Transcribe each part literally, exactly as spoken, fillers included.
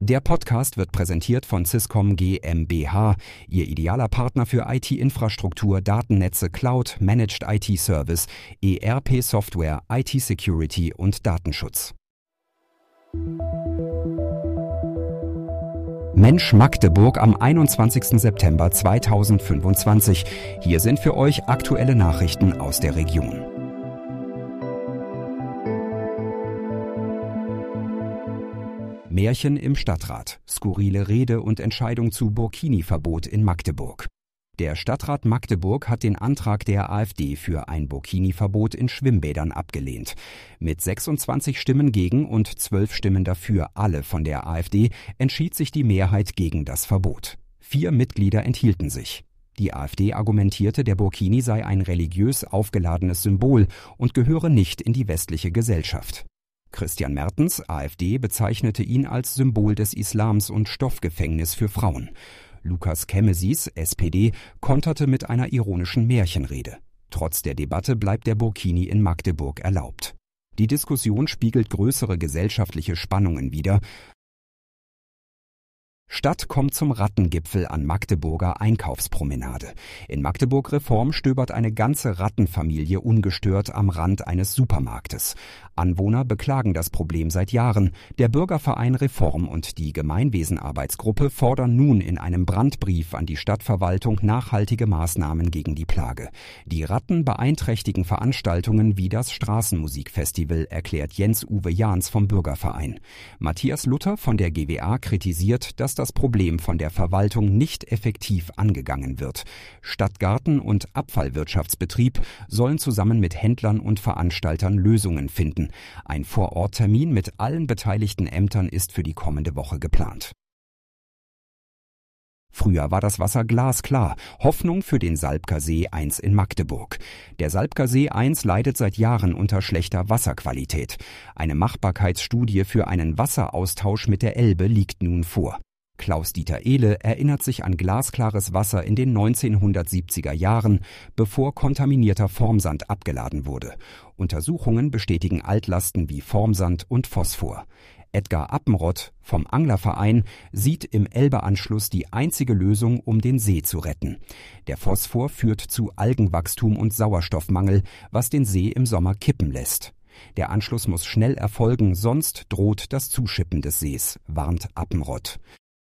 Der Podcast wird präsentiert von Swisscom GmbH, Ihr idealer Partner für I T-Infrastruktur, Datennetze, Cloud, Managed I T-Service, E R P-Software, I T-Security und Datenschutz. Mensch Magdeburg am einundzwanzigsten September zweitausendfünfundzwanzig. Hier sind für euch aktuelle Nachrichten aus der Region. Märchen im Stadtrat. Skurrile Rede und Entscheidung zu Burkini-Verbot in Magdeburg. Der Stadtrat Magdeburg hat den Antrag der AfD für ein Burkini-Verbot in Schwimmbädern abgelehnt. Mit sechsundzwanzig Stimmen gegen und zwölf Stimmen dafür, alle von der AfD, entschied sich die Mehrheit gegen das Verbot. Vier Mitglieder enthielten sich. Die AfD argumentierte, der Burkini sei ein religiös aufgeladenes Symbol und gehöre nicht in die westliche Gesellschaft. Christian Mertens, AfD, bezeichnete ihn als Symbol des Islams und Stoffgefängnis für Frauen. Lukas Kemmesis, S P D, konterte mit einer ironischen Märchenrede. Trotz der Debatte bleibt der Burkini in Magdeburg erlaubt. Die Diskussion spiegelt größere gesellschaftliche Spannungen wider. Stadt kommt zum Rattengipfel an Magdeburger Einkaufspromenade. In Magdeburg-Reform stöbert eine ganze Rattenfamilie ungestört am Rand eines Supermarktes. Anwohner beklagen das Problem seit Jahren. Der Bürgerverein Reform und die Gemeinwesenarbeitsgruppe fordern nun in einem Brandbrief an die Stadtverwaltung nachhaltige Maßnahmen gegen die Plage. Die Ratten beeinträchtigen Veranstaltungen wie das Straßenmusikfestival, erklärt Jens-Uwe Jahns vom Bürgerverein. Matthias Luther von der G W A kritisiert, dass das Problem von der Verwaltung nicht effektiv angegangen wird. Stadtgarten und Abfallwirtschaftsbetrieb sollen zusammen mit Händlern und Veranstaltern Lösungen finden. Ein Vororttermin mit allen beteiligten Ämtern ist für die kommende Woche geplant. Früher war das Wasser glasklar. Hoffnung für den Salbker See eins in Magdeburg. Der Salbker See eins leidet seit Jahren unter schlechter Wasserqualität. Eine Machbarkeitsstudie für einen Wasseraustausch mit der Elbe liegt nun vor. Klaus-Dieter Ehle erinnert sich an glasklares Wasser in den neunzehnhundertsiebziger Jahren, bevor kontaminierter Formsand abgeladen wurde. Untersuchungen bestätigen Altlasten wie Formsand und Phosphor. Edgar Appenrott vom Anglerverein sieht im Elbeanschluss die einzige Lösung, um den See zu retten. Der Phosphor führt zu Algenwachstum und Sauerstoffmangel, was den See im Sommer kippen lässt. Der Anschluss muss schnell erfolgen, sonst droht das Zuschippen des Sees, warnt Appenrott.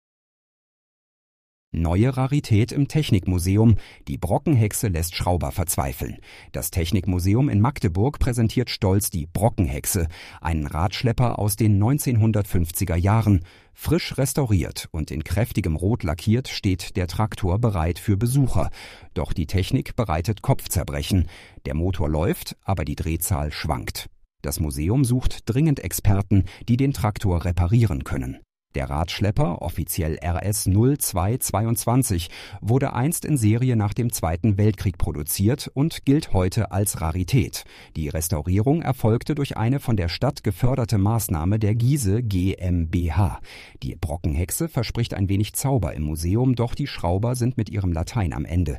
Neue Rarität im Technikmuseum. Die Brockenhexe lässt Schrauber verzweifeln. Das Technikmuseum in Magdeburg präsentiert stolz die Brockenhexe, einen Radschlepper aus den neunzehnhundertfünfziger Jahren. Frisch restauriert und in kräftigem Rot lackiert steht der Traktor bereit für Besucher. Doch die Technik bereitet Kopfzerbrechen. Der Motor läuft, aber die Drehzahl schwankt. Das Museum sucht dringend Experten, die den Traktor reparieren können. Der Radschlepper, offiziell R S null zwei zweiundzwanzig, wurde einst in Serie nach dem Zweiten Weltkrieg produziert und gilt heute als Rarität. Die Restaurierung erfolgte durch eine von der Stadt geförderte Maßnahme der Giese GmbH. Die Brockenhexe verspricht ein wenig Zauber im Museum, doch die Schrauber sind mit ihrem Latein am Ende.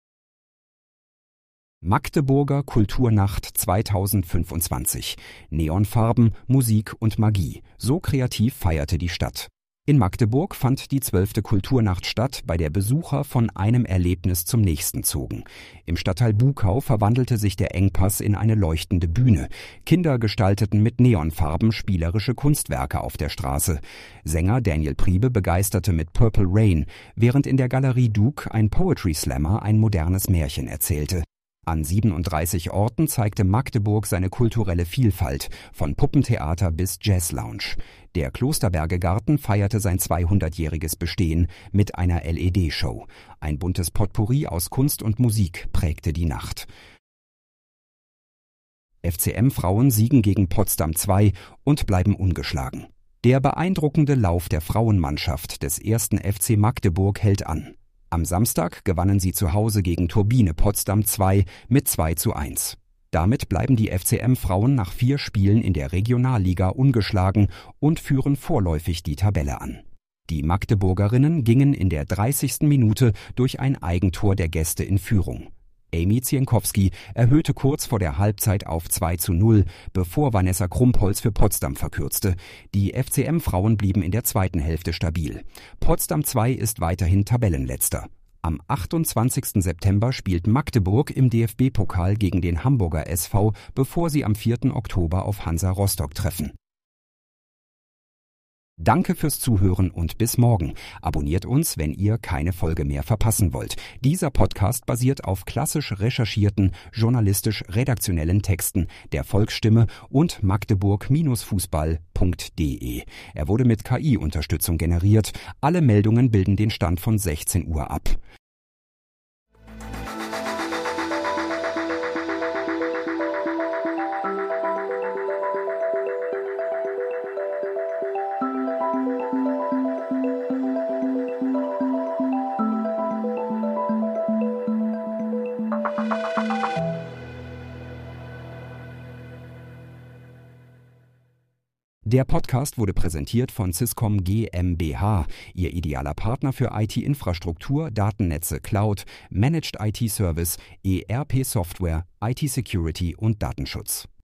Magdeburger Kulturnacht zweitausendfünfundzwanzig. Neonfarben, Musik und Magie. So kreativ feierte die Stadt. In Magdeburg fand die zwölfte Kulturnacht statt, bei der Besucher von einem Erlebnis zum nächsten zogen. Im Stadtteil Buckau verwandelte sich der Engpass in eine leuchtende Bühne. Kinder gestalteten mit Neonfarben spielerische Kunstwerke auf der Straße. Sänger Daniel Priebe begeisterte mit Purple Rain, während in der Galerie Duke ein Poetry Slammer ein modernes Märchen erzählte. An siebenunddreißig Orten zeigte Magdeburg seine kulturelle Vielfalt, von Puppentheater bis Jazzlounge. Der Klosterberger Garten feierte sein zweihundertjähriges Bestehen mit einer L E D-Show. Ein buntes Potpourri aus Kunst und Musik prägte die Nacht. F C M-Frauen siegen gegen Potsdam zwei und bleiben ungeschlagen. Der beeindruckende Lauf der Frauenmannschaft des ersten F C Magdeburg hält an. Am Samstag gewannen sie zu Hause gegen Turbine Potsdam zwei mit zwei zu eins. Damit bleiben die F C M-Frauen nach vier Spielen in der Regionalliga ungeschlagen und führen vorläufig die Tabelle an. Die Magdeburgerinnen gingen in der dreißigsten Minute durch ein Eigentor der Gäste in Führung. Amy Zienkowski erhöhte kurz vor der Halbzeit auf zwei zu null, bevor Vanessa Krumpholz für Potsdam verkürzte. Die F C M-Frauen blieben in der zweiten Hälfte stabil. Potsdam zwei ist weiterhin Tabellenletzter. Am achtundzwanzigsten September spielt Magdeburg im D F B-Pokal gegen den Hamburger S V, bevor sie am vierten Oktober auf Hansa Rostock treffen. Danke fürs Zuhören und bis morgen. Abonniert uns, wenn ihr keine Folge mehr verpassen wollt. Dieser Podcast basiert auf klassisch recherchierten, journalistisch-redaktionellen Texten der Volksstimme und magdeburg Fußball punkt de. Er wurde mit K I-Unterstützung generiert. Alle Meldungen bilden den Stand von sechzehn Uhr ab. Der Podcast wurde präsentiert von Swisscom GmbH, Ihr idealer Partner für I T-Infrastruktur, Datennetze, Cloud, Managed I T-Service, E R P-Software, I T-Security und Datenschutz.